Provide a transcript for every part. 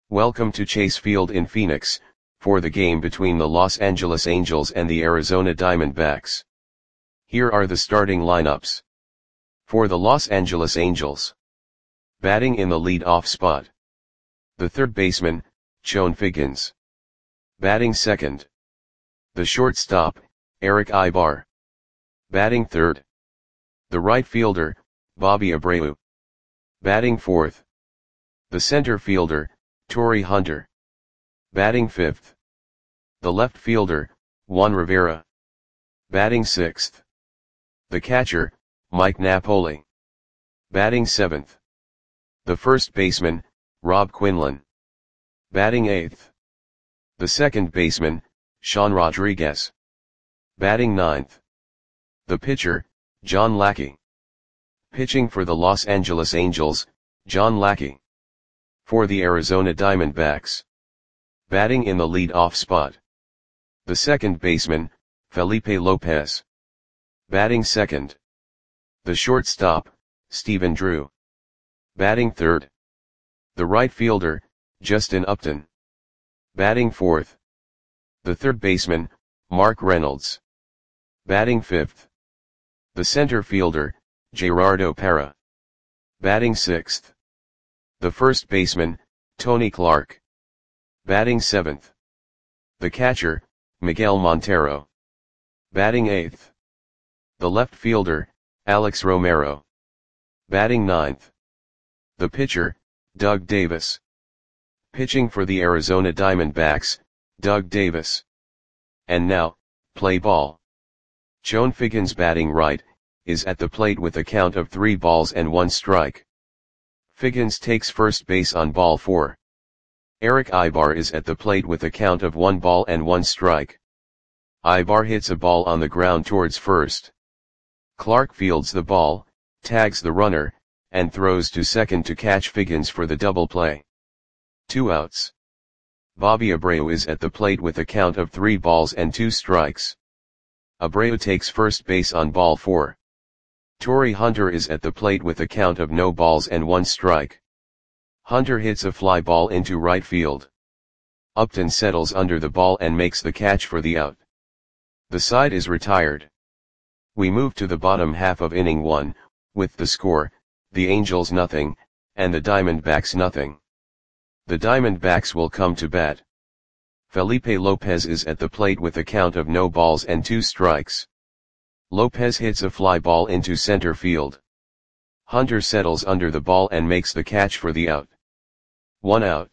Welcome to Chase Field in Phoenix, for the game between the Los Angeles Angels and the Arizona Diamondbacks. Here are the starting lineups. For the Los Angeles Angels. Batting in the lead-off spot. The third baseman, Chone Figgins. Batting second. The shortstop, Erick Aybar. Batting third. The right fielder, Bobby Abreu. Batting fourth. The center fielder, Torii Hunter. Batting fifth. The left fielder, Juan Rivera. Batting sixth. The catcher, Mike Napoli. Batting seventh. The first baseman, Rob Quinlan. Batting eighth. The second baseman, Sean Rodriguez. Batting ninth. The pitcher, John Lackey. Pitching for the Los Angeles Angels, John Lackey. For the Arizona Diamondbacks. Batting in the lead-off spot. The second baseman, Felipe Lopez. Batting second. The shortstop, Stephen Drew. Batting third. The right fielder, Justin Upton. Batting fourth. The third baseman, Mark Reynolds. Batting fifth. The center fielder, Gerardo Parra. Batting sixth. The first baseman, Tony Clark. Batting seventh. The catcher, Miguel Montero. Batting eighth. The left fielder, Alex Romero. Batting ninth. The pitcher, Doug Davis. Pitching for the Arizona Diamondbacks, Doug Davis. And now, play ball. Chone Figgins batting right, is at the plate with a count of 3 balls and 1 strike. Figgins takes first base on ball 4. Erick Aybar is at the plate with a count of 1 ball and 1 strike. Aybar hits a ball on the ground towards first. Clark fields the ball, tags the runner, and throws to second to catch Figgins for the double play. 2 outs. Bobby Abreu is at the plate with a count of 3 balls and 2 strikes. Abreu takes first base on ball 4. Torii Hunter is at the plate with a count of no balls and 1 strike. Hunter hits a fly ball into right field. Upton settles under the ball and makes the catch for the out. The side is retired. We move to the bottom half of inning 1, with the score, the Angels nothing, and the Diamondbacks nothing. The Diamondbacks will come to bat. Felipe Lopez is at the plate with a count of no balls and 2 strikes. Lopez hits a fly ball into center field. Hunter settles under the ball and makes the catch for the out. 1 out.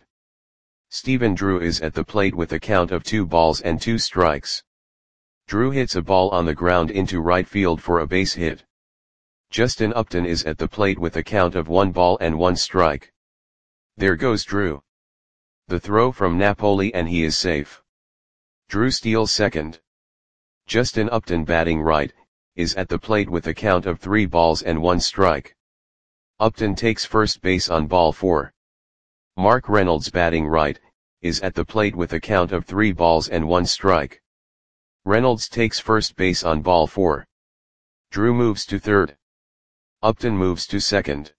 Stephen Drew is at the plate with a count of 2 balls and 2 strikes. Drew hits a ball on the ground into right field for a base hit. Justin Upton is at the plate with a count of 1 ball and 1 strike. There goes Drew. The throw from Napoli and he is safe. Drew steals second. Justin Upton batting right, is at the plate with a count of 3 balls and 1 strike. Upton takes first base on ball 4. Mark Reynolds batting right, is at the plate with a count of 3 balls and 1 strike. Reynolds takes first base on ball 4. Drew moves to third. Upton moves to second.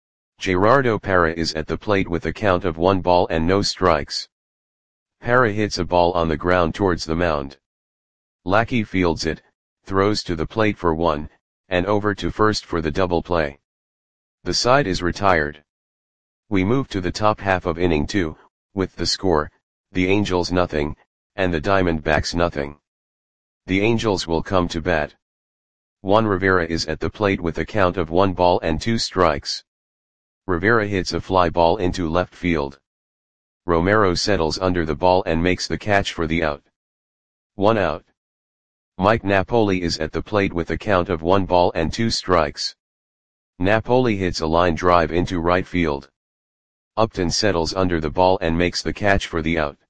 Gerardo Parra is at the plate with a count of 1 ball and no strikes. Parra hits a ball on the ground towards the mound. Lackey fields it, throws to the plate for 1, and over to first for the double play. The side is retired. We move to the top half of inning 2, with the score, the Angels nothing, and the Diamondbacks nothing. The Angels will come to bat. Juan Rivera is at the plate with a count of 1 ball and 2 strikes. Rivera hits a fly ball into left field. Romero settles under the ball and makes the catch for the out. 1 out. Mike Napoli is at the plate with a count of 1 ball and 2 strikes. Napoli hits a line drive into right field. Upton settles under the ball and makes the catch for the out.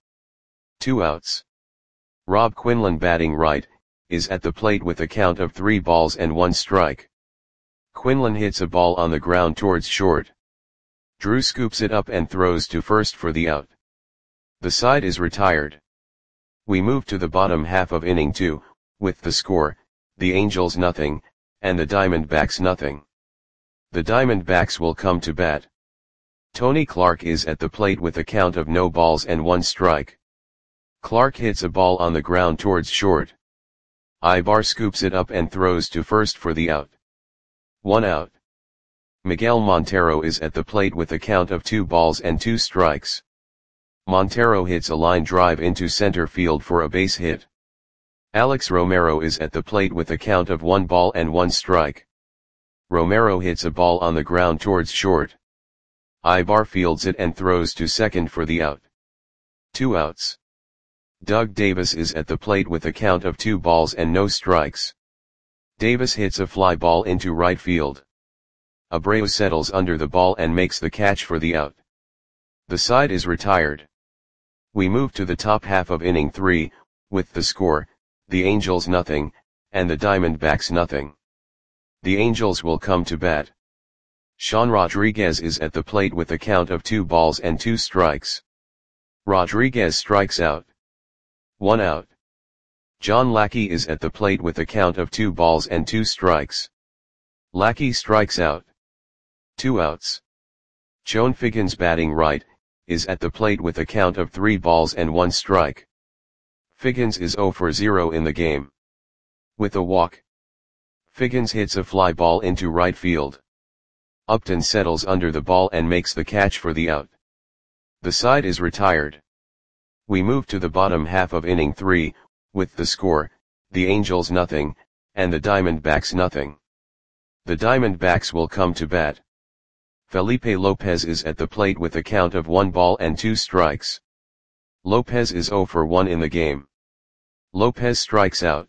2 outs. Rob Quinlan batting right, is at the plate with a count of 3 balls and 1 strike. Quinlan hits a ball on the ground towards short. Drew scoops it up and throws to first for the out. The side is retired. We move to the bottom half of inning 2, with the score, the Angels nothing, and the Diamondbacks nothing. The Diamondbacks will come to bat. Tony Clark is at the plate with a count of no balls and 1 strike. Clark hits a ball on the ground towards short. Ibar scoops it up and throws to first for the out. 1 out. Miguel Montero is at the plate with a count of 2 balls and 2 strikes. Montero hits a line drive into center field for a base hit. Alex Romero is at the plate with a count of 1 ball and 1 strike. Romero hits a ball on the ground towards short. Ibar fields it and throws to second for the out. 2 outs. Doug Davis is at the plate with a count of 2 balls and no strikes. Davis hits a fly ball into right field. Abreu settles under the ball and makes the catch for the out. The side is retired. We move to the top half of inning 3, with the score, the Angels nothing, and the Diamondbacks nothing. The Angels will come to bat. Sean Rodriguez is at the plate with a count of 2 balls and 2 strikes. Rodriguez strikes out. 1 out. John Lackey is at the plate with a count of 2 balls and 2 strikes. Lackey strikes out. 2 outs. Chone Figgins batting right, is at the plate with a count of 3 balls and 1 strike. Figgins is 0 for 0 in the game. With a walk. Figgins hits a fly ball into right field. Upton settles under the ball and makes the catch for the out. The side is retired. We move to the bottom half of inning 3, with the score, the Angels nothing, and the Diamondbacks nothing. The Diamondbacks will come to bat. Felipe Lopez is at the plate with a count of 1 ball and 2 strikes. Lopez is 0 for 1 in the game. Lopez strikes out.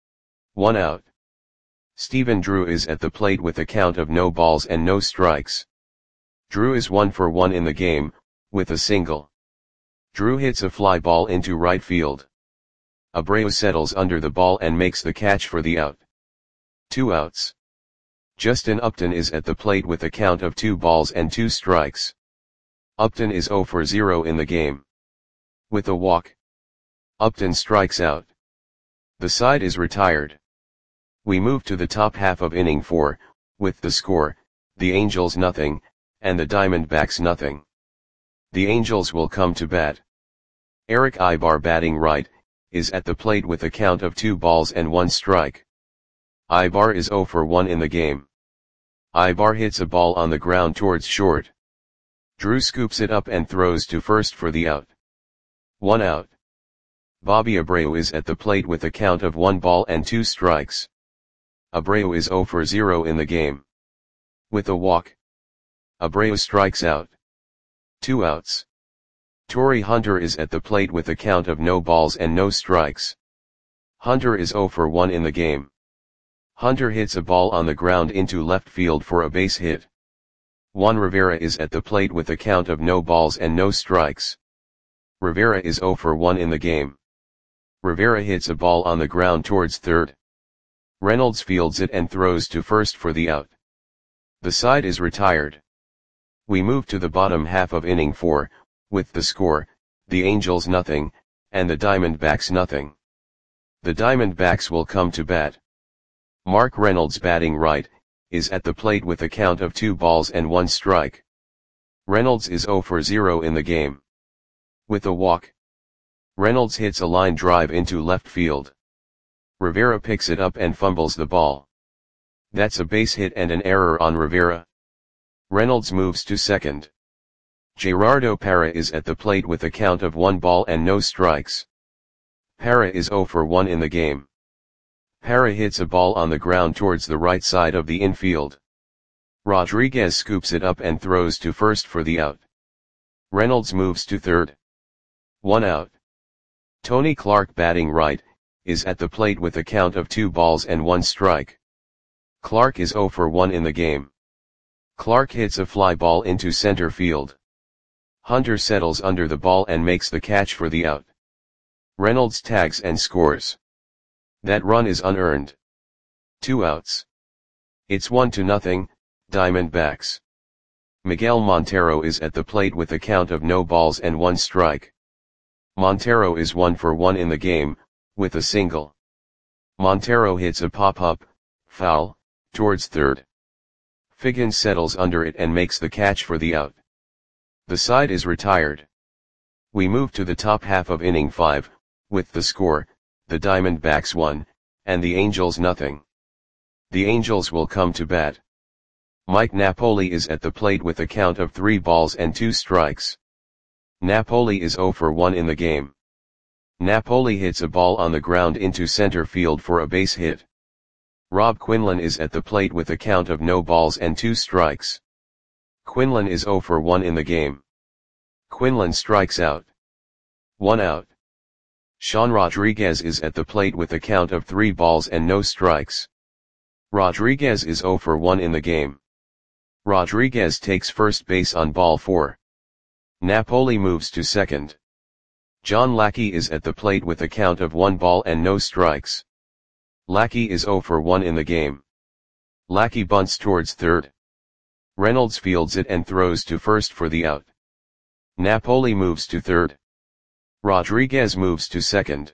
1 out. Stephen Drew is at the plate with a count of no balls and no strikes. Drew is 1 for 1 in the game, with a single. Drew hits a fly ball into right field. Abreu settles under the ball and makes the catch for the out. 2 outs. Justin Upton is at the plate with a count of 2 balls and 2 strikes. Upton is 0 for 0 in the game. With a walk. Upton strikes out. The side is retired. We move to the top half of inning 4, with the score, the Angels nothing, and the Diamondbacks nothing. The Angels will come to bat. Eric Ibar batting right, is at the plate with a count of 2 balls and 1 strike. Ibar is 0 for 1 in the game. Ibar hits a ball on the ground towards short. Drew scoops it up and throws to first for the out. 1 out. Bobby Abreu is at the plate with a count of 1 ball and 2 strikes. Abreu is 0 for 0 in the game. With a walk. Abreu strikes out. 2 outs. Torrey Hunter is at the plate with a count of no balls and no strikes. Hunter is 0 for 1 in the game. Hunter hits a ball on the ground into left field for a base hit. Juan Rivera is at the plate with a count of no balls and no strikes. Rivera is 0 for 1 in the game. Rivera hits a ball on the ground towards third. Reynolds fields it and throws to first for the out. The side is retired. We move to the bottom half of inning 4, with the score, the Angels nothing, and the Diamondbacks nothing. The Diamondbacks will come to bat. Mark Reynolds batting right, is at the plate with a count of 2 balls and 1 strike. Reynolds is 0 for 0 in the game. With a walk. Reynolds hits a line drive into left field. Rivera picks it up and fumbles the ball. That's a base hit and an error on Rivera. Reynolds moves to second. Gerardo Parra is at the plate with a count of 1 ball and no strikes. Parra is 0 for 1 in the game. Parra hits a ball on the ground towards the right side of the infield. Rodriguez scoops it up and throws to first for the out. Reynolds moves to third. 1 out. Tony Clark batting right, is at the plate with a count of 2 balls and 1 strike. Clark is 0 for 1 in the game. Clark hits a fly ball into center field. Hunter settles under the ball and makes the catch for the out. Reynolds tags and scores. That run is unearned. 2 outs. It's 1-0, Diamondbacks. Miguel Montero is at the plate with a count of no balls and 1 strike. Montero is 1 for 1 in the game, with a single. Montero hits a pop-up, foul, towards third. Figgins settles under it and makes the catch for the out. The side is retired. We move to the top half of inning 5, with the score, the Diamondbacks 1, and the Angels nothing. The Angels will come to bat. Mike Napoli is at the plate with a count of 3 balls and 2 strikes. Napoli is 0 for 1 in the game. Napoli hits a ball on the ground into center field for a base hit. Rob Quinlan is at the plate with a count of no balls and 2 strikes. Quinlan is 0 for 1 in the game. Quinlan strikes out. 1 out. Sean Rodriguez is at the plate with a count of 3 balls and no strikes. Rodriguez is 0 for 1 in the game. Rodriguez takes first base on ball 4. Napoli moves to second. John Lackey is at the plate with a count of 1 ball and no strikes. Lackey is 0 for 1 in the game. Lackey bunts towards third. Reynolds fields it and throws to first for the out. Napoli moves to third. Rodriguez moves to second.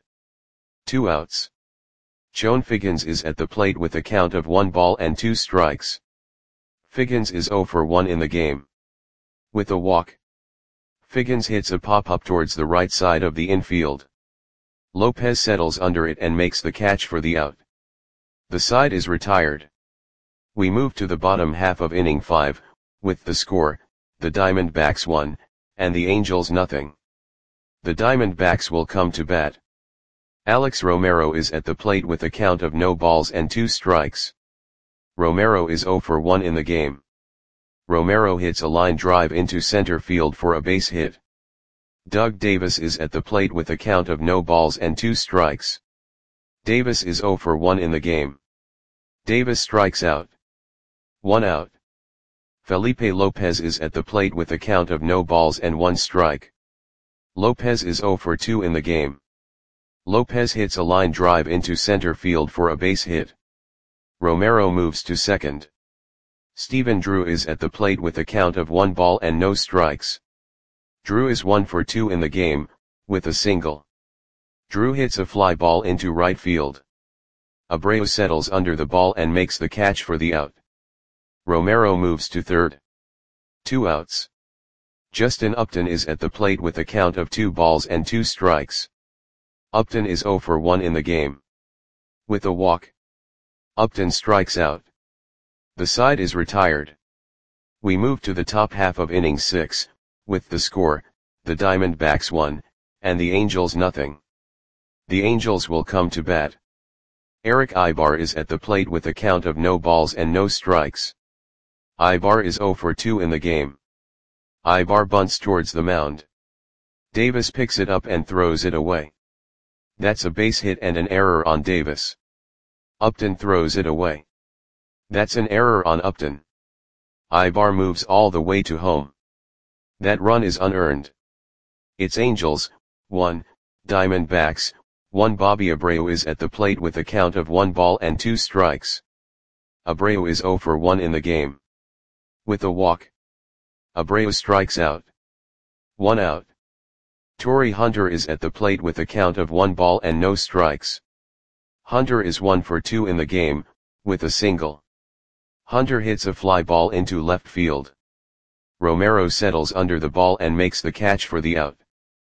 2 outs. Joan Figgins is at the plate with a count of 1 ball and 2 strikes. Figgins is 0 for 1 in the game. With a walk, Figgins hits a pop-up towards the right side of the infield. Lopez settles under it and makes the catch for the out. The side is retired. We move to the bottom half of inning 5, with the score, the Diamondbacks 1, and the Angels nothing. The Diamondbacks will come to bat. Alex Romero is at the plate with a count of no balls and 2 strikes. Romero is 0 for 1 in the game. Romero hits a line drive into center field for a base hit. Doug Davis is at the plate with a count of no balls and 2 strikes. Davis is 0 for 1 in the game. Davis strikes out. 1 out. Felipe Lopez is at the plate with a count of no balls and 1 strike. Lopez is 0 for 2 in the game. Lopez hits a line drive into center field for a base hit. Romero moves to second. Stephen Drew is at the plate with a count of 1 ball and no strikes. Drew is 1 for 2 in the game, with a single. Drew hits a fly ball into right field. Abreu settles under the ball and makes the catch for the out. Romero moves to third. 2 outs. Justin Upton is at the plate with a count of 2 balls and 2 strikes. Upton is 0 for 1 in the game. With a walk, Upton strikes out. The side is retired. We move to the top half of inning 6, with the score, the Diamondbacks 1, and the Angels nothing. The Angels will come to bat. Eric Ibar is at the plate with a count of no balls and no strikes. Ibar is 0 for 2 in the game. Ibar bunts towards the mound. Davis picks it up and throws it away. That's a base hit and an error on Davis. Upton throws it away. That's an error on Upton. Ibar moves all the way to home. That run is unearned. It's Angels, 1, Diamondbacks, 1. Bobby Abreu is at the plate with a count of 1 ball and 2 strikes. Abreu is 0 for 1 in the game. With a walk, Abreu strikes out. 1 out. Torrey Hunter is at the plate with a count of 1 ball and no strikes. Hunter is 1 for 2 in the game, with a single. Hunter hits a fly ball into left field. Romero settles under the ball and makes the catch for the out.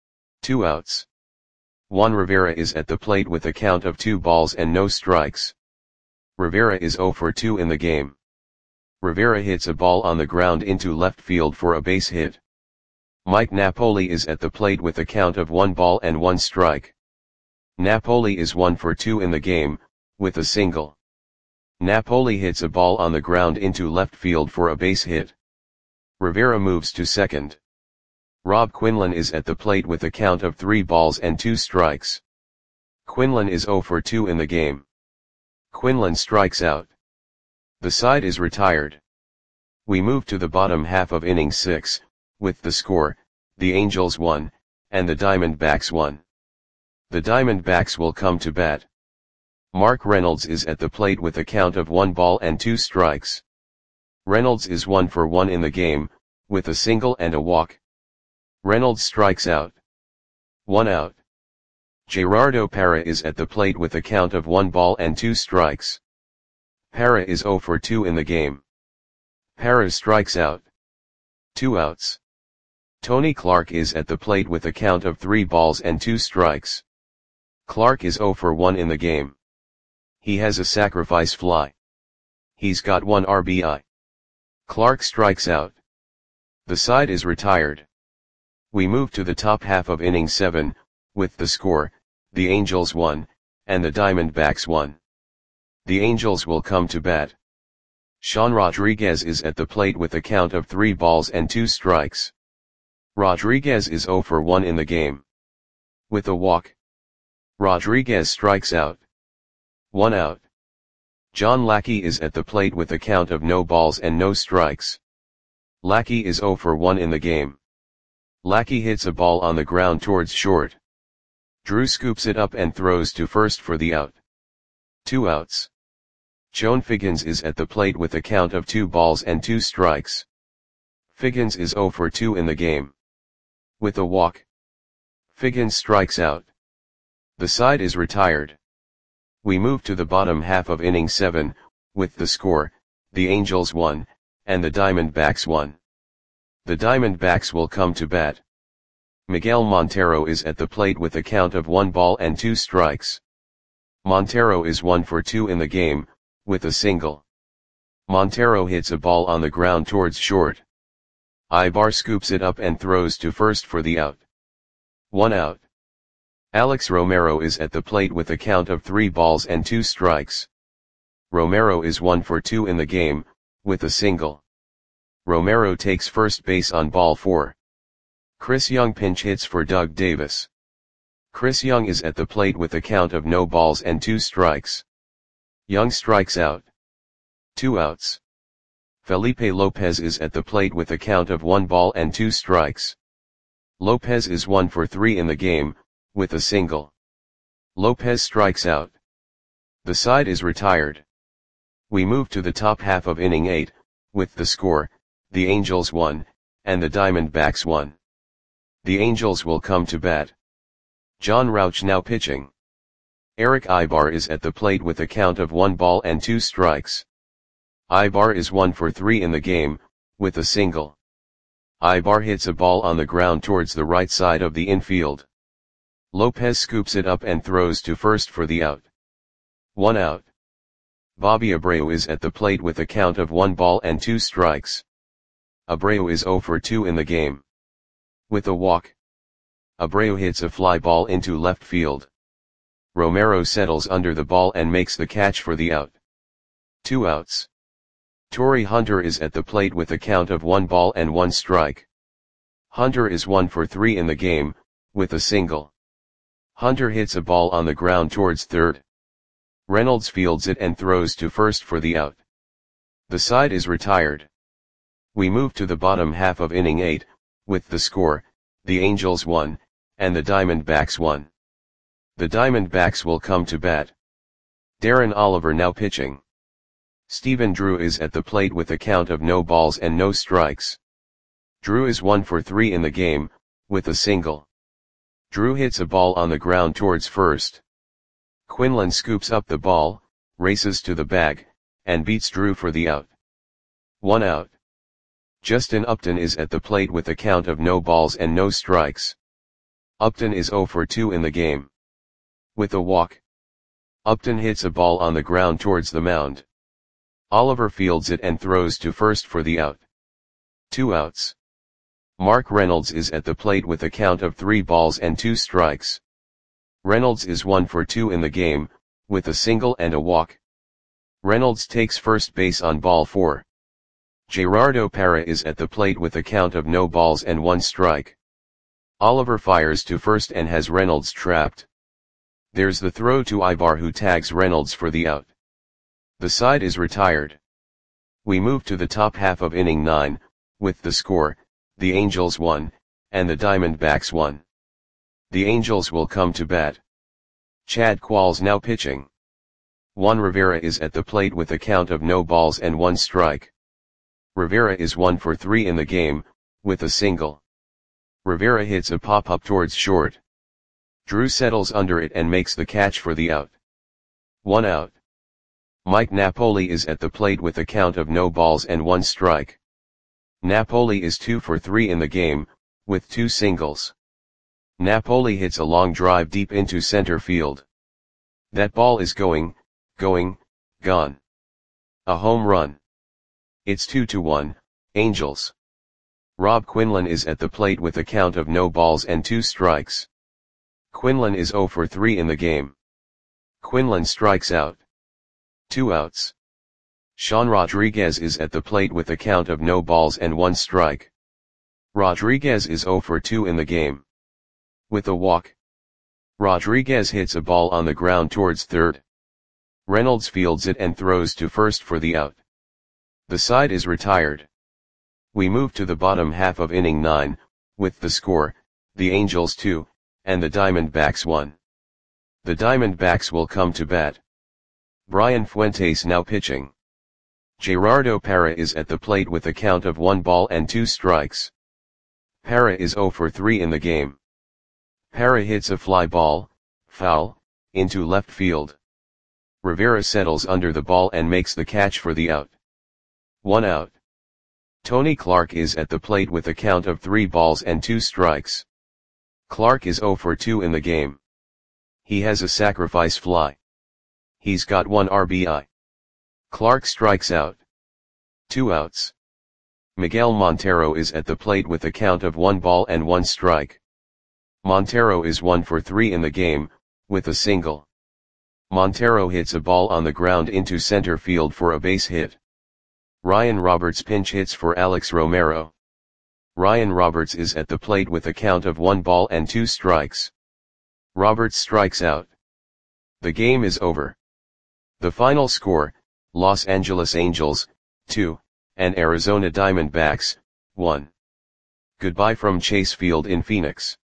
2 outs. Juan Rivera is at the plate with a count of 2 balls and no strikes. Rivera is 0 for 2 in the game. Rivera hits a ball on the ground into left field for a base hit. Mike Napoli is at the plate with a count of 1 ball and 1 strike. Napoli is 1 for 2 in the game, with a single. Napoli hits a ball on the ground into left field for a base hit. Rivera moves to second. Rob Quinlan is at the plate with a count of 3 balls and 2 strikes. Quinlan is 0 for 2 in the game. Quinlan strikes out. The side is retired. We move to the bottom half of inning 6, with the score, the Angels 1, and the Diamondbacks 1. The Diamondbacks will come to bat. Mark Reynolds is at the plate with a count of 1 ball and 2 strikes. Reynolds is 1 for 1 in the game, with a single and a walk. Reynolds strikes out. 1 out. Gerardo Parra is at the plate with a count of 1 ball and 2 strikes. Parra is 0 for 2 in the game. Parra strikes out. 2 outs. Tony Clark is at the plate with a count of 3 balls and 2 strikes. Clark is 0 for 1 in the game. He has a sacrifice fly. He's got 1 RBI. Clark strikes out. The side is retired. We move to the top half of inning 7, with the score, the Angels 1, and the Diamondbacks 1. The Angels will come to bat. Sean Rodriguez is at the plate with a count of 3 balls and 2 strikes. Rodriguez is 0 for 1 in the game. With a walk, Rodriguez strikes out. 1 out. John Lackey is at the plate with a count of no balls and no strikes. Lackey is 0 for 1 in the game. Lackey hits a ball on the ground towards short. Drew scoops it up and throws to first for the out. 2 outs. Joan Figgins is at the plate with a count of 2 balls and 2 strikes. Figgins is 0 for 2 in the game. With a walk, Figgins strikes out. The side is retired. We move to the bottom half of inning 7, with the score, the Angels 1, and the Diamondbacks 1. The Diamondbacks will come to bat. Miguel Montero is at the plate with a count of 1 ball and 2 strikes. Montero is 1 for 2 in the game, with a single. Montero hits a ball on the ground towards short. Ibar scoops it up and throws to first for the out. 1 out. Alex Romero is at the plate with a count of 3 balls and 2 strikes. Romero is 1 for 2 in the game, with a single. Romero takes first base on ball 4. Chris Young pinch hits for Doug Davis. Chris Young is at the plate with a count of no balls and 2 strikes. Young strikes out. 2 outs. Felipe Lopez is at the plate with a count of 1 ball and 2 strikes. Lopez is 1 for 3 in the game, with a single. Lopez strikes out. The side is retired. We move to the top half of inning 8, with the score, the Angels 1, and the Diamondbacks 1. The Angels will come to bat. John Rauch now pitching. Eric Ibar is at the plate with a count of 1 ball and 2 strikes. Ibar is 1 for 3 in the game, with a single. Ibar hits a ball on the ground towards the right side of the infield. Lopez scoops it up and throws to first for the out. 1 out. Bobby Abreu is at the plate with a count of 1 ball and 2 strikes. Abreu is 0 for 2 in the game. With a walk, Abreu hits a fly ball into left field. Romero settles under the ball and makes the catch for the out. 2 outs. Torrey Hunter is at the plate with a count of 1 ball and 1 strike. Hunter is 1 for 3 in the game, with a single. Hunter hits a ball on the ground towards third. Reynolds fields it and throws to first for the out. The side is retired. We move to the bottom half of inning 8, with the score, the Angels 1, and the Diamondbacks 1. The Diamondbacks will come to bat. Darren Oliver now pitching. Stephen Drew is at the plate with a count of no balls and no strikes. Drew is 1 for 3 in the game, with a single. Drew hits a ball on the ground towards first. Quinlan scoops up the ball, races to the bag, and beats Drew for the out. 1 out. Justin Upton is at the plate with a count of no balls and no strikes. Upton is 0 for 2 in the game. With a walk, Upton hits a ball on the ground towards the mound. Oliver fields it and throws to first for the out. 2 outs. Mark Reynolds is at the plate with a count of 3 balls and 2 strikes. Reynolds is 1 for 2 in the game, with a single and a walk. Reynolds takes first base on ball 4. Gerardo Parra is at the plate with a count of no balls and 1 strike. Oliver fires to first and has Reynolds trapped. There's the throw to Ibar, who tags Reynolds for the out. The side is retired. We move to the top half of inning 9, with the score, the Angels 1, and the Diamondbacks 1. The Angels will come to bat. Chad Qualls now pitching. Juan Rivera is at the plate with a count of no balls and 1 strike. Rivera is 1 for 3 in the game, with a single. Rivera hits a pop-up towards short. Drew settles under it and makes the catch for the out. 1 out. Mike Napoli is at the plate with a count of no balls and 1 strike. Napoli is 2 for 3 in the game, with 2 singles. Napoli hits a long drive deep into center field. That ball is gone. A home run. It's 2-1, Angels. Rob Quinlan is at the plate with a count of no balls and 2 strikes. Quinlan is 0 for 3 in the game. Quinlan strikes out. 2 outs. Sean Rodriguez is at the plate with a count of no balls and 1 strike. Rodriguez is 0 for 2 in the game. With a walk. Rodriguez hits a ball on the ground towards third. Reynolds fields it and throws to first for the out. The side is retired. We move to the bottom half of inning 9, with the score, the Angels 2, and the Diamondbacks 1. The Diamondbacks will come to bat. Brian Fuentes now pitching. Gerardo Parra is at the plate with a count of 1 ball and 2 strikes. Parra is 0 for 3 in the game. Parra hits a fly ball, foul, into left field. Rivera settles under the ball and makes the catch for the out. 1 out. Tony Clark is at the plate with a count of 3 balls and 2 strikes. Clark is 0 for 2 in the game. He has a sacrifice fly. He's got 1 RBI. Clark strikes out. 2 outs. Miguel Montero is at the plate with a count of 1 ball and 1 strike. Montero is 1 for 3 in the game, with a single. Montero hits a ball on the ground into center field for a base hit. Ryan Roberts pinch hits for Alex Romero. Ryan Roberts is at the plate with a count of 1 ball and 2 strikes. Roberts strikes out. The game is over. The final score, Los Angeles Angels, 2, and Arizona Diamondbacks, 1. Goodbye from Chase Field in Phoenix.